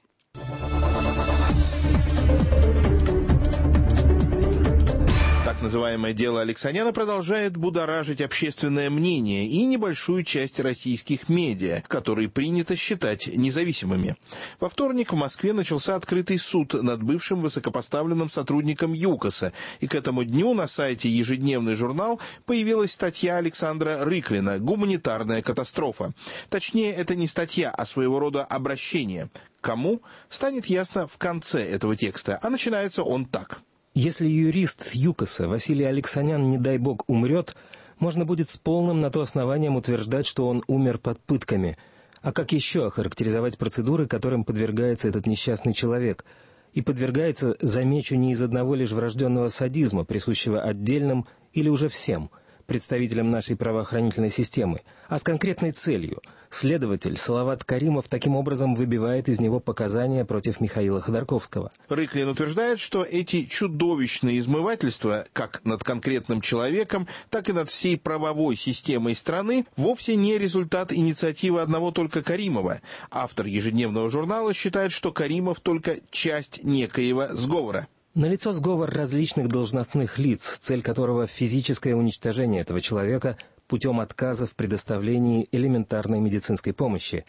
Speaker 16: Так называемое дело Алексаняна продолжает будоражить общественное мнение и небольшую часть российских медиа, которые принято считать независимыми. Во вторник в Москве начался открытый суд над бывшим высокопоставленным сотрудником ЮКОСа, и к этому дню на сайте «Ежедневный журнал» появилась статья Александра Рыклина «Гуманитарная катастрофа». Точнее, это не статья, а своего рода обращение. Кому? Станет ясно в конце этого текста, а начинается он так.
Speaker 17: Если юрист ЮКОСа Василий Алексанян, не дай бог, умрет, можно будет с полным на то основанием утверждать, что он умер под пытками. А как еще охарактеризовать процедуры, которым подвергается этот несчастный человек? И подвергается, замечу, не из одного лишь врожденного садизма, присущего отдельным или уже всем представителям нашей правоохранительной системы, а с конкретной целью. Следователь Салават Каримов таким образом выбивает из него показания против Михаила Ходорковского.
Speaker 16: Рыклин утверждает, что эти чудовищные измывательства, как над конкретным человеком, так и над всей правовой системой страны, вовсе не результат инициативы одного только Каримова. Автор «Ежедневного журнала» считает, что Каримов только часть некоего сговора.
Speaker 17: Налицо сговор различных должностных лиц, цель которого физическое уничтожение этого человека путем отказа в предоставлении элементарной медицинской помощи.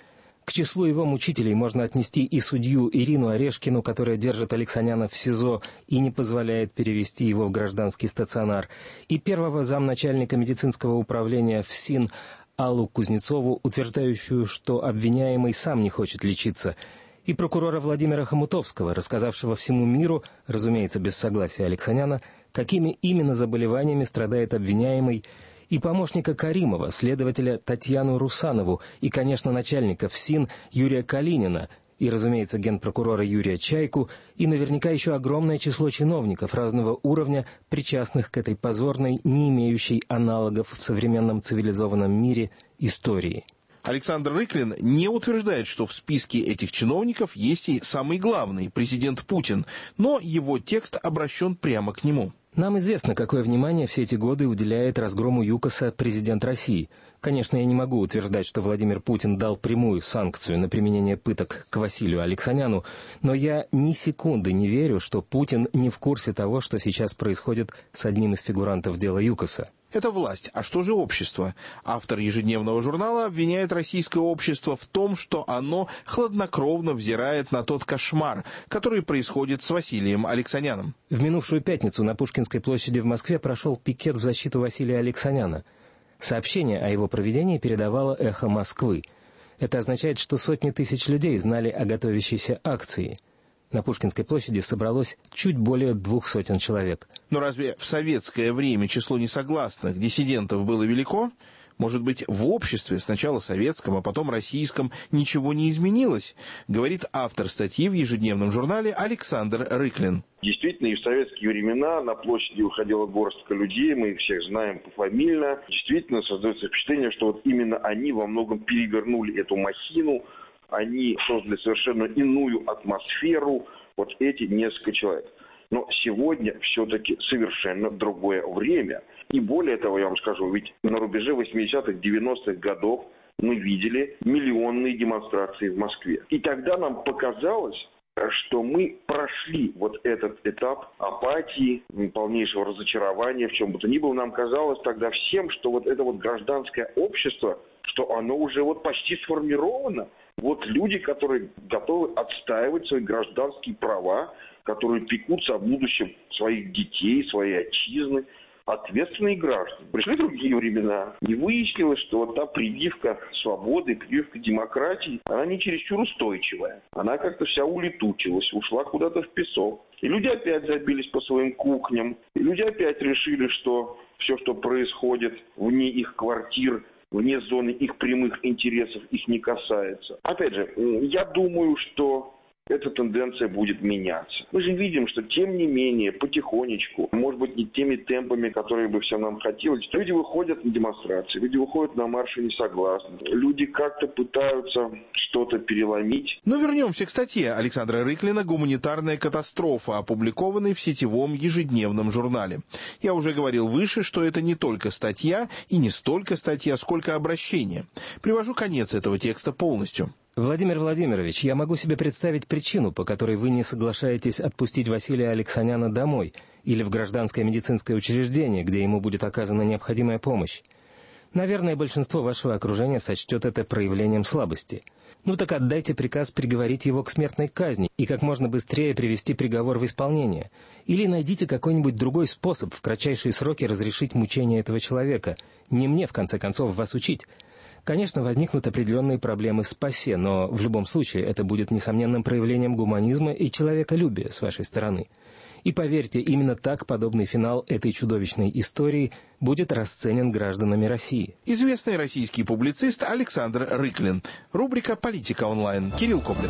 Speaker 17: К числу его мучителей можно отнести и судью Ирину Орешкину, которая держит Алексаняна в СИЗО и не позволяет перевести его в гражданский стационар, и первого замначальника медицинского управления ФСИН Аллу Кузнецову, утверждающую, что обвиняемый сам не хочет лечиться, и прокурора Владимира Хомутовского, рассказавшего всему миру, разумеется, без согласия Алексаняна, какими именно заболеваниями страдает обвиняемый, и помощника Каримова, следователя Татьяну Русанову, и, конечно, начальника ФСИН Юрия Калинина, и, разумеется, генпрокурора Юрия Чайку, и наверняка еще огромное число чиновников разного уровня, причастных к этой позорной, не имеющей аналогов в современном цивилизованном мире истории.
Speaker 16: Александр Рыклин не утверждает, что в списке этих чиновников есть и самый главный, президент Путин, но его текст обращен прямо к нему.
Speaker 17: Нам известно, какое внимание все эти годы уделяет разгрому ЮКОСа президент России. Конечно, я не могу утверждать, что Владимир Путин дал прямую санкцию на применение пыток к Василию Алексаняну, но я ни секунды не верю, что Путин не в курсе того, что сейчас происходит с одним из фигурантов дела ЮКОСа.
Speaker 16: Это власть. А что же общество? Автор ежедневного журнала обвиняет российское общество в том, что оно хладнокровно взирает на тот кошмар, который происходит с Василием Алексаняном.
Speaker 17: В минувшую пятницу на Пушкинской площади в Москве прошел пикет в защиту Василия Алексаняна. Сообщение о его проведении передавало «Эхо Москвы». Это означает, что сотни тысяч людей знали о готовящейся акции. На Пушкинской площади собралось чуть более двух сотен человек.
Speaker 16: Но разве в советское время число несогласных диссидентов было велико? Может быть, в обществе, сначала советском, а потом российском, ничего не изменилось? Говорит автор статьи в ежедневном журнале Александр Рыклин.
Speaker 18: Действительно, и в советские времена на площади выходила горстка людей, мы их всех знаем пофамильно. Действительно, создается впечатление, что вот именно они во многом перевернули эту махину, они создали совершенно иную атмосферу, вот эти несколько человек. Но сегодня все-таки совершенно другое время. И более того, я вам скажу, ведь на рубеже восьмидесятых, девяностых годов мы видели миллионные демонстрации в Москве. И тогда нам показалось, что мы прошли вот этот этап апатии, полнейшего разочарования, в чем бы то ни было. Нам казалось тогда всем, что вот это вот гражданское общество, что оно уже вот почти сформировано. Вот люди, которые готовы отстаивать свои гражданские права, которые пекутся о будущем своих детей, своей отчизны, ответственные граждане. Пришли другие времена, и выяснилось, что вот та прививка свободы, прививка демократии, она не чересчур устойчивая. Она как-то вся улетучилась, ушла куда-то в песок. И люди опять забились по своим кухням, и люди опять решили, что все, что происходит вне их квартир, вне зоны их прямых интересов, их не касается. Опять же, я думаю, что эта тенденция будет меняться. Мы же видим, что тем не менее, потихонечку, может быть, не теми темпами, которые бы всем нам хотелось, люди выходят на демонстрации, люди выходят на марши несогласных, люди как-то пытаются что-то переломить.
Speaker 16: Но вернемся к статье Александра Рыклина «Гуманитарная катастрофа», опубликованной в сетевом ежедневном журнале. Я уже говорил выше, что это не только статья и не столько статья, сколько обращение. Привожу конец этого текста полностью.
Speaker 17: Владимир Владимирович, я могу себе представить причину, по которой вы не соглашаетесь отпустить Василия Алексаняна домой или в гражданское медицинское учреждение, где ему будет оказана необходимая помощь. Наверное, большинство вашего окружения сочтет это проявлением слабости. Ну так отдайте приказ приговорить его к смертной казни и как можно быстрее привести приговор в исполнение. Или найдите какой-нибудь другой способ в кратчайшие сроки разрешить мучения этого человека. Не мне, в конце концов, вас учить. Конечно, возникнут определенные проблемы с ПАСЕ, но в любом случае это будет несомненным проявлением гуманизма и человеколюбия с вашей стороны. И поверьте, именно так подобный финал этой чудовищной истории будет расценен гражданами России.
Speaker 16: Известный российский публицист Александр Рыклин. Рубрика «Политика онлайн». Кирилл Коблин.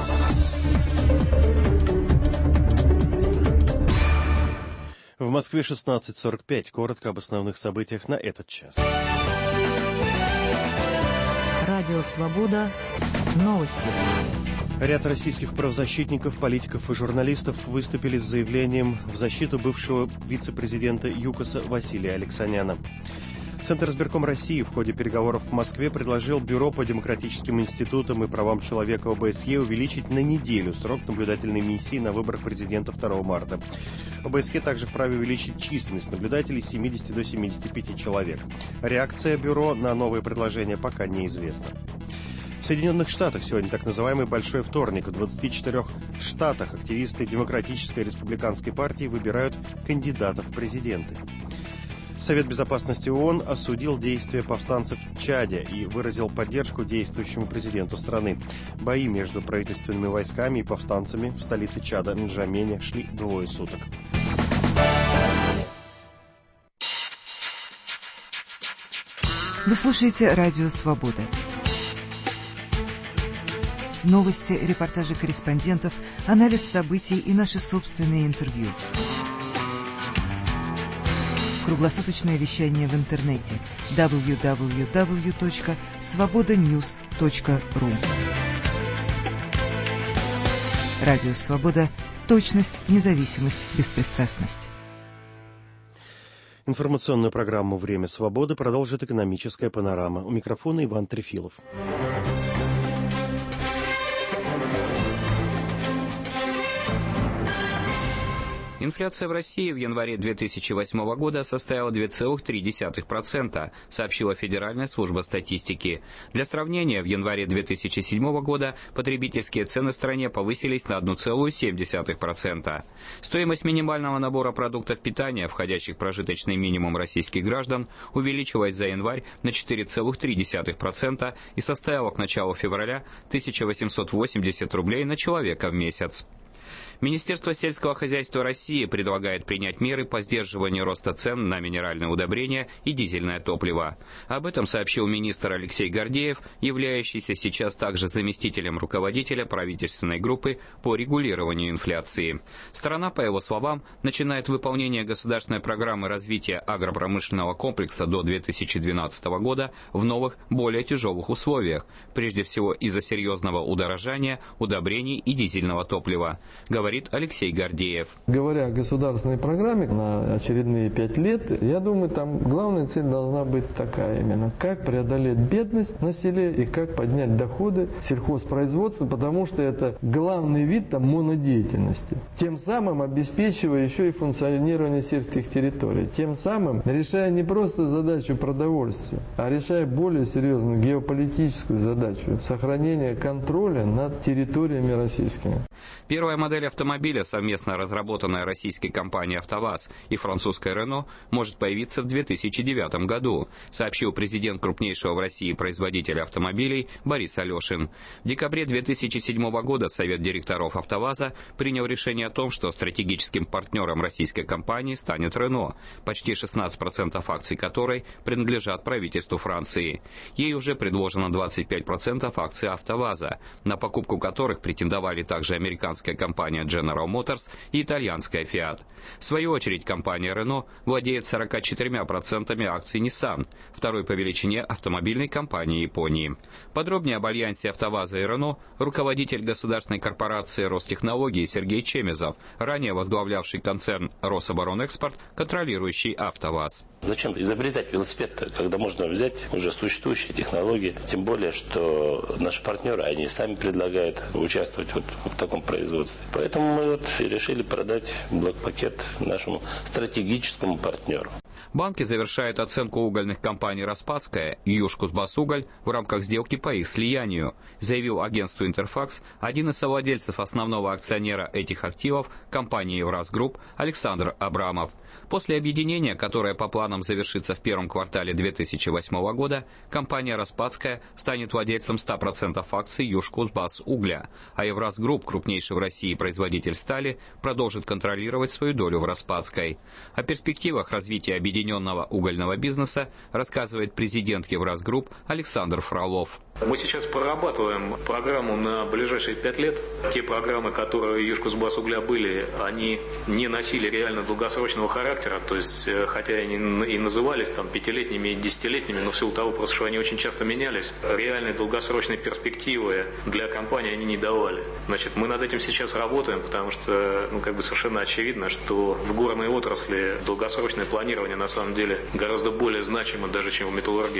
Speaker 1: В Москве шестнадцать сорок пять. Коротко об основных событиях на этот час.
Speaker 7: Радио «Свобода». Новости.
Speaker 1: Ряд российских правозащитников, политиков и журналистов выступили с заявлением в защиту бывшего вице-президента ЮКОСа Василия Алексаняна. Центр избирком России в ходе переговоров в Москве предложил Бюро по демократическим институтам и правам человека ОБСЕ увеличить на неделю срок наблюдательной миссии на выборах президента второго марта. ОБСЕ также вправе увеличить численность наблюдателей с семидесяти до семидесяти пяти человек. Реакция Бюро на новые предложения пока неизвестна. В Соединенных Штатах сегодня так называемый «Большой вторник». В двадцати четырёх штатах активисты Демократической и Республиканской партии выбирают кандидатов в президенты. Совет Безопасности ООН осудил действия повстанцев в Чаде и выразил поддержку действующему президенту страны. Бои между правительственными войсками и повстанцами в столице Чада, Нджамене, шли двое суток.
Speaker 19: Вы слушаете «Радио Свобода». Новости, репортажи корреспондентов, анализ событий и наши собственные интервью. Круглосуточное вещание в интернете дабл ю дабл ю дабл ю точка свобода ньюс точка ру. Радио Свобода. Точность, независимость, беспристрастность.
Speaker 1: Информационную программу «Время свободы» продолжит экономическая панорама. У микрофона Иван Трефилов.
Speaker 20: Инфляция в России в январе две тысячи восьмого года составила два целых три десятых процента, сообщила Федеральная служба статистики. Для сравнения, в январе две тысячи седьмого года потребительские цены в стране повысились на одна целая семь десятых процента. Стоимость минимального набора продуктов питания, входящих в прожиточный минимум российских граждан, увеличилась за январь на четыре целых три десятых процента и составила к началу февраля тысяча восемьсот восемьдесят рублей на человека в месяц. Министерство сельского хозяйства России предлагает принять меры по сдерживанию роста цен на минеральные удобрения и дизельное топливо. Об этом сообщил министр Алексей Гордеев, являющийся сейчас также заместителем руководителя правительственной группы по регулированию инфляции. Страна, по его словам, начинает выполнение государственной программы развития агропромышленного комплекса до две тысячи двенадцатого года в новых, более тяжелых условиях, прежде всего из-за серьезного удорожания удобрений и дизельного топлива, говорит Алексей Гордеев.
Speaker 21: Говоря о государственной программе на очередные пять лет, я думаю, там главная цель должна быть такая именно. Как преодолеть бедность на селе и как поднять доходы сельхозпроизводства, потому что это главный вид там монодеятельности. Тем самым обеспечивая еще и функционирование сельских территорий. Тем самым решая не просто задачу продовольствия, а решая более серьезную геополитическую задачу сохранения контроля над территориями российскими.
Speaker 20: Первая модель автомобиля, совместно разработанная российской компанией «АвтоВАЗ» и французской «Рено», может появиться в две тысячи девятом году, сообщил президент крупнейшего в России производителя автомобилей Борис Алешин. В декабре две тысячи седьмого года Совет директоров «АвтоВАЗа» принял решение о том, что стратегическим партнером российской компании станет «Рено», почти шестнадцать процентов акций которой принадлежат правительству Франции. Ей уже предложено двадцать пять процентов акций «АвтоВАЗа», на покупку которых претендовали также американская компания General Motors и итальянская Fiat. В свою очередь, компания Renault владеет сорок четыре процента акций Nissan, второй по величине автомобильной компании Японии. Подробнее об альянсе «АвтоВАЗа» и Renault руководитель государственной корпорации Ростехнологии Сергей Чемезов, ранее возглавлявший концерн Рособоронэкспорт, контролирующий «АвтоВАЗ».
Speaker 22: Зачем изобретать велосипед, когда можно взять уже существующие технологии, тем более, что наши партнеры, они сами предлагают участвовать вот в таком производстве. Поэтому мы вот решили продать блок-пакет нашему стратегическому партнеру.
Speaker 20: Банки завершают оценку угольных компаний «Распадская» и «Южкузбассуголь» в рамках сделки по их слиянию, заявил агентству «Интерфакс» один из совладельцев основного акционера этих активов компании «Евразгрупп» Александр Абрамов. После объединения, которое по планам завершится в первом квартале две тысячи восьмого года, компания «Распадская» станет владельцем ста процентов акций «Южкузбассугля», а «Евразгрупп», крупнейший в России производитель стали, продолжит контролировать свою долю в «Распадской». О перспективах развития объединенного угольного бизнеса рассказывает президент «Евразгрупп» Александр Фролов.
Speaker 23: Мы сейчас прорабатываем программу на ближайшие пять лет. Те программы, которые Южкузбассугля были, они не носили реально долгосрочного характера, то есть, хотя они и назывались там пятилетними и десятилетними, но в силу того, просто, что они очень часто менялись, реальной долгосрочной перспективы для компании они не давали. Значит, мы над этим сейчас работаем, потому что, ну, как бы совершенно очевидно, что в горной отрасли долгосрочное планирование на самом деле гораздо более значимо даже, чем в металлургии.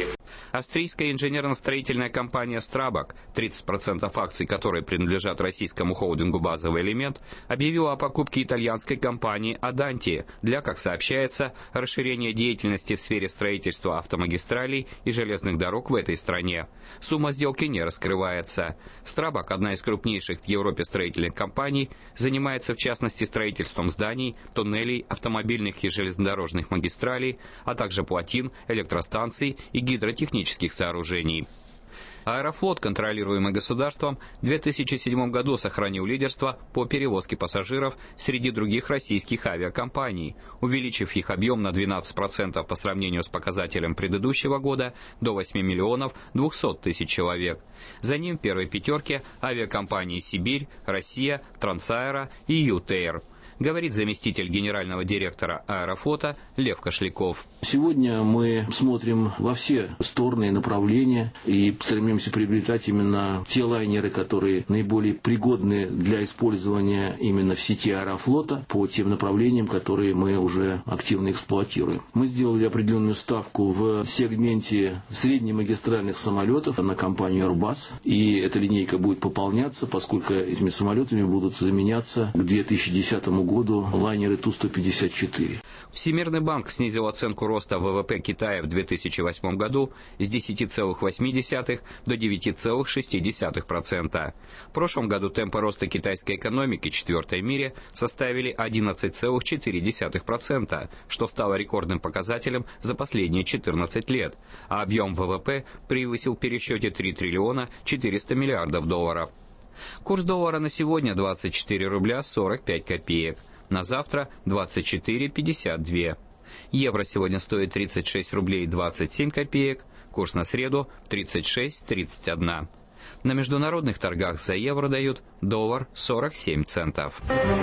Speaker 20: Австрийская инженерно-строительная компания «Страбак», тридцать процентов акций которой принадлежат российскому холдингу «Базовый элемент», объявила о покупке итальянской компании «Аданти» для, как сообщается, расширения деятельности в сфере строительства автомагистралей и железных дорог в этой стране. Сумма сделки не раскрывается. «Страбак», одна из крупнейших в Европе строительных компаний, занимается в частности строительством зданий, туннелей, автомобильных и железнодорожных магистралей, а также плотин, электростанций и гидротехнических сооружений. Аэрофлот, контролируемый государством, в две тысячи седьмом году сохранил лидерство по перевозке пассажиров среди других российских авиакомпаний, увеличив их объем на двенадцать процентов по сравнению с показателем предыдущего года до восьми миллионов двухсот тысяч человек. За ним в первой пятерке авиакомпании «Сибирь», «Россия», «Трансаэро» и «Ютейр», говорит заместитель генерального директора Аэрофлота Лев Кошляков.
Speaker 3: Сегодня мы смотрим во все стороны и направления и стремимся приобретать именно те лайнеры, которые наиболее пригодны для использования именно в сети Аэрофлота по тем направлениям, которые мы уже активно эксплуатируем. Мы сделали определенную ставку в сегменте среднемагистральных самолетов на компанию Airbus, и эта линейка будет пополняться, поскольку этими самолетами будут заменяться к две тысячи десятому году лайнеры Ту сто пятьдесят четыре.
Speaker 20: Всемирный банк снизил оценку роста ВВП Китая в две тысячи восьмом году с десяти целых восьми десятых до девяти целых шести десятых процента. В прошлом году темпы роста китайской экономики, четвертой в мире, составили одиннадцать целых четыре десятых процента, что стало рекордным показателем за последние четырнадцать лет, а объем ВВП превысил в пересчете три триллиона четыреста миллиардов долларов. Курс доллара на сегодня двадцать четыре рубля сорок пять копеек. На завтра двадцать четыре пятьдесят два. Евро сегодня стоит тридцать шесть рублей двадцать семь копеек. Курс на среду тридцать шесть тридцать один. На международных торгах за евро дают доллар сорок семь центов.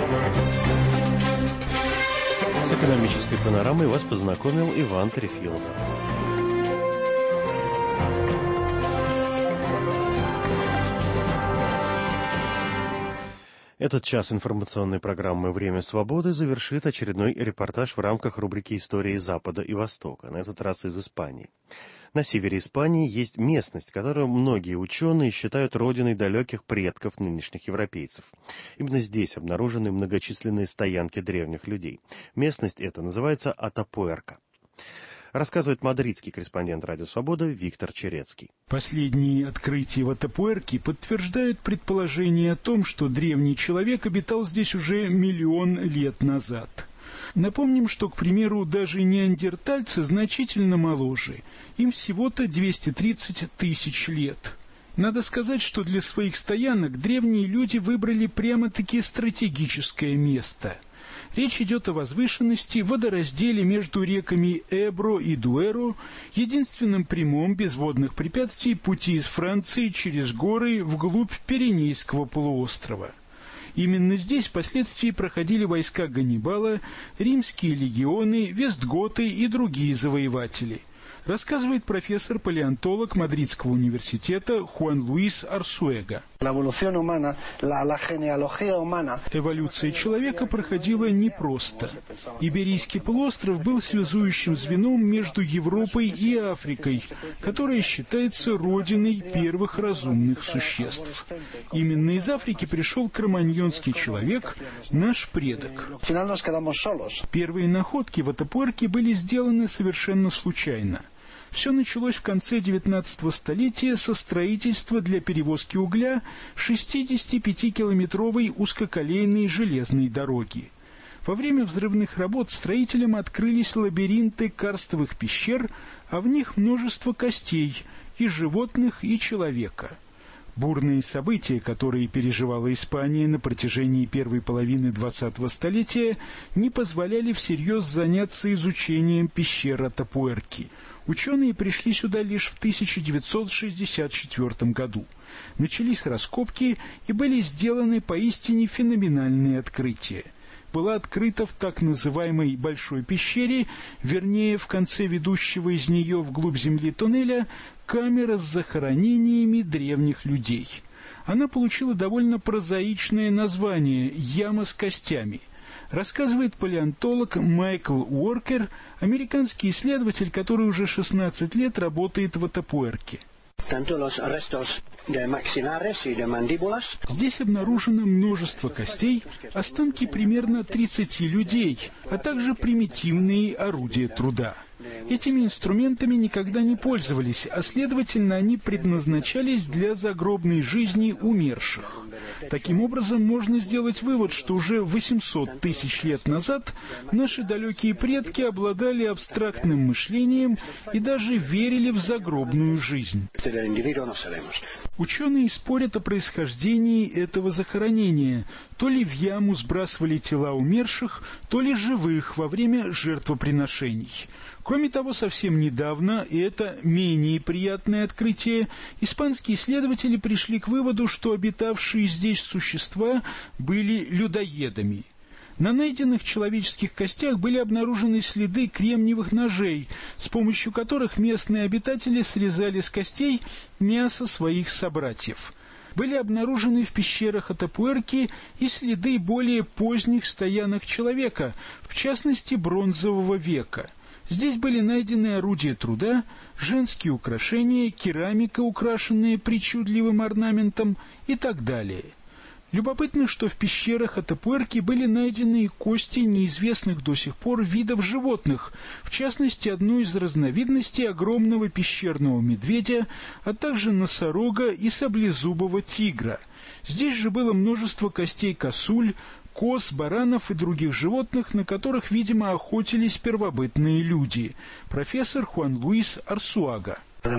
Speaker 1: С экономической панорамой вас познакомил Иван Трефилов. Этот час информационной программы «Время свободы» завершит очередной репортаж в рамках рубрики «Истории Запада и Востока», на этот раз из Испании. На севере Испании есть местность, которую многие ученые считают родиной далеких предков нынешних европейцев. Именно здесь обнаружены многочисленные стоянки древних людей. Местность эта называется Атапуэрка. Рассказывает мадридский корреспондент «Радио Свобода» Виктор Черецкий.
Speaker 4: Последние открытия в Атапуэрке подтверждают предположение о том, что древний человек обитал здесь уже миллион лет назад. Напомним, что, к примеру, даже неандертальцы значительно моложе. Им всего-то двести тридцать тысяч лет. Надо сказать, что для своих стоянок древние люди выбрали прямо-таки стратегическое место. Речь идет о возвышенности, водоразделе между реками Эбро и Дуэро, единственном прямом, без водных препятствий, пути из Франции через горы вглубь Пиренейского полуострова. Именно здесь впоследствии проходили войска Ганнибала, римские легионы, вестготы и другие завоеватели. Рассказывает профессор-палеонтолог Мадридского университета Хуан Луис Арсуэга. Эволюция человека проходила непросто. Иберийский полуостров был связующим звеном между Европой и Африкой, которая считается родиной первых разумных существ. Именно из Африки пришел кроманьонский человек, наш предок. Первые находки в Атапуэрке были сделаны совершенно случайно. Все началось в конце девятнадцатого столетия со строительства для перевозки угля шестидесятипятикилометровой узкоколейной железной дороги. Во время взрывных работ строителям открылись лабиринты карстовых пещер, а в них множество костей и животных, и человека. Бурные события, которые переживала Испания на протяжении первой половины двадцатого столетия, не позволяли всерьез заняться изучением пещер Атапуэрки. Ученые пришли сюда лишь в тысяча девятьсот шестьдесят четвёртом году. Начались раскопки и были сделаны поистине феноменальные открытия. Была открыта в так называемой Большой пещере, вернее, в конце ведущего из нее вглубь земли туннеля, камера с захоронениями древних людей. Она получила довольно прозаичное название «Яма с костями». рассказывает палеонтолог Майкл Уоркер, американский исследователь, который уже шестнадцать лет работает в Атапуэрке. Здесь обнаружено множество костей, останки примерно тридцати людей, а также примитивные орудия труда. Этими инструментами никогда не пользовались, а следовательно, они предназначались для загробной жизни умерших. Таким образом, можно сделать вывод, что уже восемьсот тысяч лет назад наши далекие предки обладали абстрактным мышлением и даже верили в загробную жизнь. Ученые спорят о происхождении этого захоронения. То ли в яму сбрасывали тела умерших, то ли живых во время жертвоприношений. Кроме того, совсем недавно, и это менее приятное открытие, испанские исследователи пришли к выводу, что обитавшие здесь существа были людоедами. На найденных человеческих костях были обнаружены следы кремниевых ножей, с помощью которых местные обитатели срезали с костей мясо своих собратьев. Были обнаружены в пещерах Атапуэрки и следы более поздних стоянок человека, в частности бронзового века. Здесь были найдены орудия труда, женские украшения, керамика, украшенная причудливым орнаментом и так далее. Любопытно, что в пещерах Атапуэрки были найдены кости неизвестных до сих пор видов животных, в частности, одну из разновидностей огромного пещерного медведя, а также носорога и саблезубого тигра. Здесь же было множество костей косуль, коз, баранов и других животных, на которых, видимо, охотились первобытные люди. Профессор Хуан Луис Арсуага.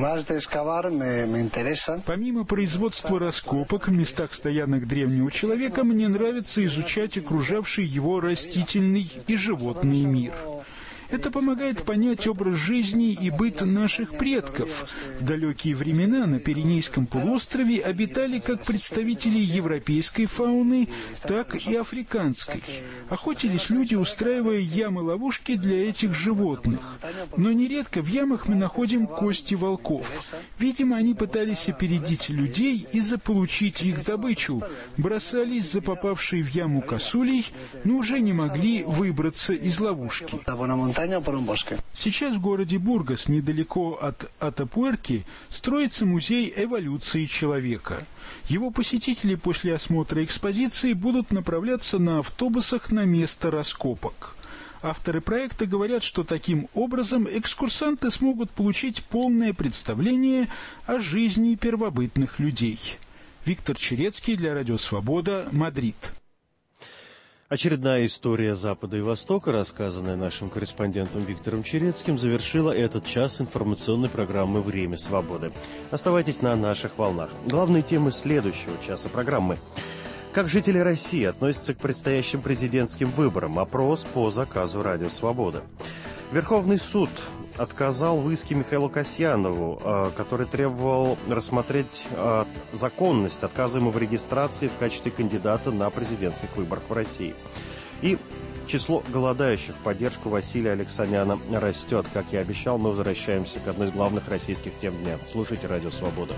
Speaker 4: Помимо производства раскопок в местах стоянок древнего человека, мне нравится изучать окружавший его растительный и животный мир. Это помогает понять образ жизни и быт наших предков. В далекие времена на Пиренейском полуострове обитали как представители европейской фауны, так и африканской. Охотились люди, устраивая ямы-ловушки для этих животных. Но нередко в ямах мы находим кости волков. Видимо, они пытались опередить людей и заполучить их добычу. Бросались за попавшей в яму косулей, но уже не могли выбраться из ловушки. Сейчас в городе Бургас, недалеко от Атапуэрки, строится музей эволюции человека. Его посетители после осмотра экспозиции будут направляться на автобусах на место раскопок. Авторы проекта говорят, что таким образом экскурсанты смогут получить полное представление о жизни первобытных людей. Виктор Черецкий для Радио Свобода, Мадрид.
Speaker 1: Очередная история Запада и Востока, рассказанная нашим корреспондентом Виктором Черецким, завершила этот час информационной программы «Время свободы». Оставайтесь на наших волнах. Главные темы следующего часа программы. Как жители России относятся к предстоящим президентским выборам? Опрос по заказу Радио Свобода. Верховный суд отказал в иске Михаилу Касьянову, который требовал рассмотреть законность отказа ему в регистрации в качестве кандидата на президентских выборах в России. И число голодающих в поддержку Василия Алексаняна растет. Как я обещал, мы возвращаемся к одной из главных российских тем дня. Слушайте Радио Свобода.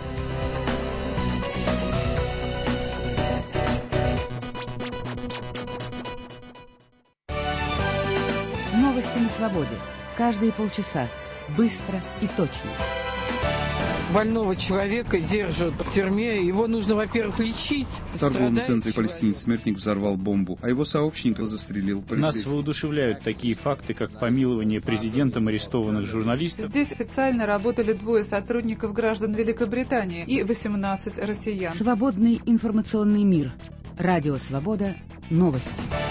Speaker 2: Новости на свободе. Каждые полчаса. Быстро и точно.
Speaker 5: Больного человека держат в тюрьме. Его нужно, во-первых, лечить.
Speaker 6: В торговом центре палестинец-смертник взорвал бомбу, а его сообщника застрелил полицейский.
Speaker 24: Нас воодушевляют такие факты, как помилование президентом арестованных журналистов.
Speaker 11: Здесь официально работали двое сотрудников граждан Великобритании и восемнадцать россиян.
Speaker 2: Свободный информационный мир. Радио Свобода. Новости.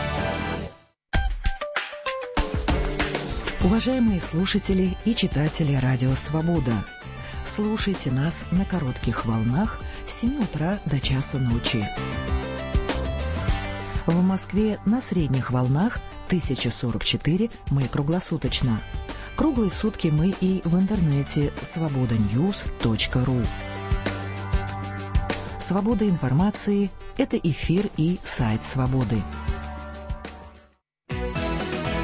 Speaker 2: Уважаемые слушатели и читатели Радио Свобода, слушайте нас на коротких волнах с семи утра до часу ночи. В Москве на средних волнах тысяча сорок четыре мы круглосуточно. Круглые сутки мы и в интернете свобода ньюс точка ру. Свобода информации – это эфир и сайт Свободы.